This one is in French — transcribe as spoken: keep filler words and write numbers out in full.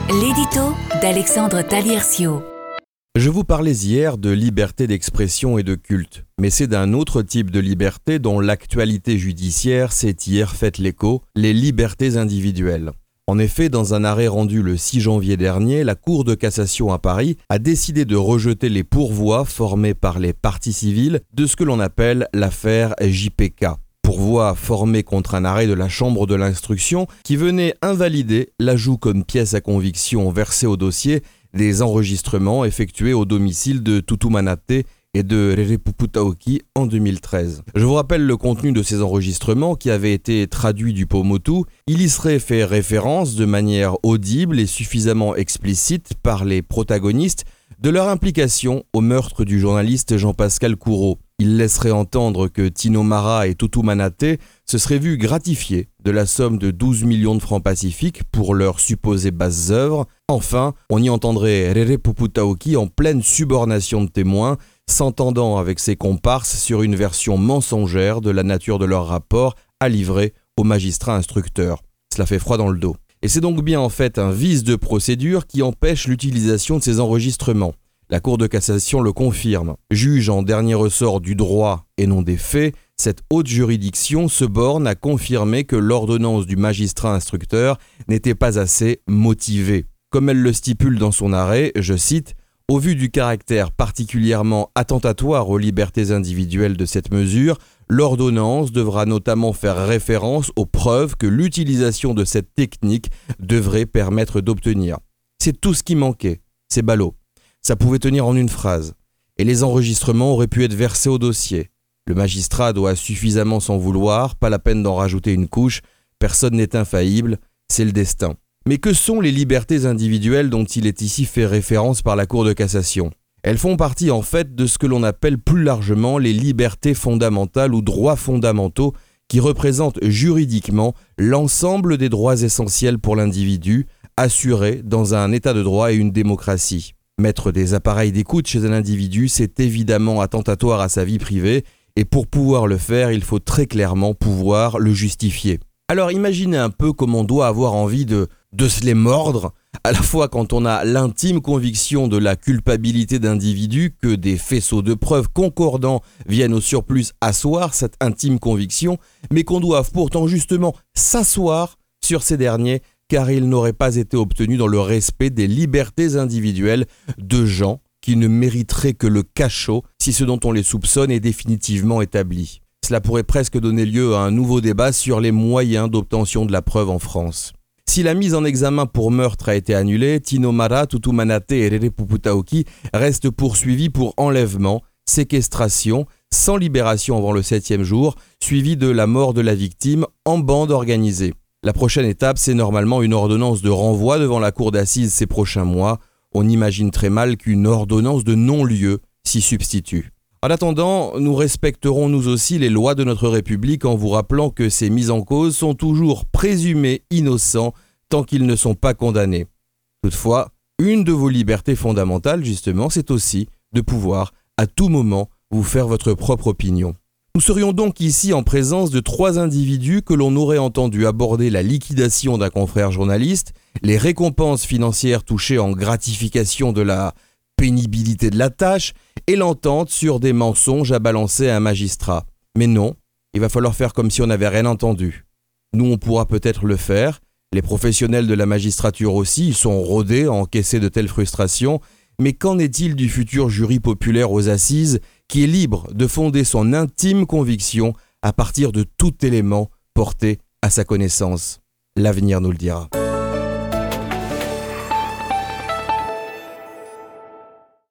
L'édito d'Alexandre Taliercio. Je vous parlais hier de liberté d'expression et de culte, mais c'est d'un autre type de liberté dont l'actualité judiciaire s'est hier faite l'écho, les libertés individuelles. En effet, dans un arrêt rendu le six janvier dernier, la Cour de cassation à Paris a décidé de rejeter les pourvois formés par les parties civiles de ce que l'on appelle l'affaire J P K. Pourvoi formé contre un arrêt de la Chambre de l'instruction qui venait invalider l'ajout comme pièce à conviction versée au dossier des enregistrements effectués au domicile de Tutu Manaté et de Rere Puputaoki en deux mille treize. Je vous rappelle le contenu de ces enregistrements qui avaient été traduits du Pomotu. Il y serait fait référence de manière audible et suffisamment explicite par les protagonistes de leur implication au meurtre du journaliste Jean-Pascal Couraud. Il laisserait entendre que Tino Mara et Tutu Manaté se seraient vus gratifiés de la somme de douze millions de francs pacifiques pour leurs supposées basses œuvres. Enfin, on y entendrait Rere Puputaoki en pleine subornation de témoins, s'entendant avec ses comparses sur une version mensongère de la nature de leur rapport à livrer au magistrat instructeur. Cela fait froid dans le dos. Et c'est donc bien en fait un vice de procédure qui empêche l'utilisation de ces enregistrements. La Cour de cassation le confirme. Juge en dernier ressort du droit et non des faits, cette haute juridiction se borne à confirmer que l'ordonnance du magistrat instructeur n'était pas assez motivée. Comme elle le stipule dans son arrêt, je cite, « Au vu du caractère particulièrement attentatoire aux libertés individuelles de cette mesure, l'ordonnance devra notamment faire référence aux preuves que l'utilisation de cette technique devrait permettre d'obtenir. » C'est tout ce qui manquait. C'est ballot. Ça pouvait tenir en une phrase. Et les enregistrements auraient pu être versés au dossier. Le magistrat doit suffisamment s'en vouloir, pas la peine d'en rajouter une couche. Personne n'est infaillible, c'est le destin. Mais que sont les libertés individuelles dont il est ici fait référence par la Cour de cassation ? Elles font partie en fait de ce que l'on appelle plus largement les libertés fondamentales ou droits fondamentaux qui représentent juridiquement l'ensemble des droits essentiels pour l'individu, assurés dans un état de droit et une démocratie. Mettre des appareils d'écoute chez un individu, c'est évidemment attentatoire à sa vie privée, et pour pouvoir le faire, il faut très clairement pouvoir le justifier. Alors imaginez un peu comme on doit avoir envie de, de se les mordre, à la fois quand on a l'intime conviction de la culpabilité d'individus que des faisceaux de preuves concordants viennent au surplus asseoir cette intime conviction, mais qu'on doit pourtant justement s'asseoir sur ces derniers car ils n'auraient pas été obtenus dans le respect des libertés individuelles de gens qui ne mériteraient que le cachot si ce dont on les soupçonne est définitivement établi. Cela pourrait presque donner lieu à un nouveau débat sur les moyens d'obtention de la preuve en France. Si la mise en examen pour meurtre a été annulée, Tino Mara, Tutu Manaté et Rere Puputaoki restent poursuivis pour enlèvement, séquestration, sans libération avant le septième jour, suivi de la mort de la victime en bande organisée. La prochaine étape, c'est normalement une ordonnance de renvoi devant la cour d'assises ces prochains mois. On imagine très mal qu'une ordonnance de non-lieu s'y substitue. En attendant, nous respecterons nous aussi les lois de notre République en vous rappelant que ces mises en cause sont toujours présumés innocents tant qu'ils ne sont pas condamnés. Toutefois, une de vos libertés fondamentales, justement, c'est aussi de pouvoir, à tout moment, vous faire votre propre opinion. Nous serions donc ici en présence de trois individus que l'on aurait entendu aborder la liquidation d'un confrère journaliste, les récompenses financières touchées en gratification de la pénibilité de la tâche et l'entente sur des mensonges à balancer à un magistrat. Mais non, il va falloir faire comme si on n'avait rien entendu. Nous, on pourra peut-être le faire. Les professionnels de la magistrature aussi, ils sont rodés à encaisser de telles frustrations. Mais qu'en est-il du futur jury populaire aux assises qui est libre de fonder son intime conviction à partir de tout élément porté à sa connaissance ? L'avenir nous le dira.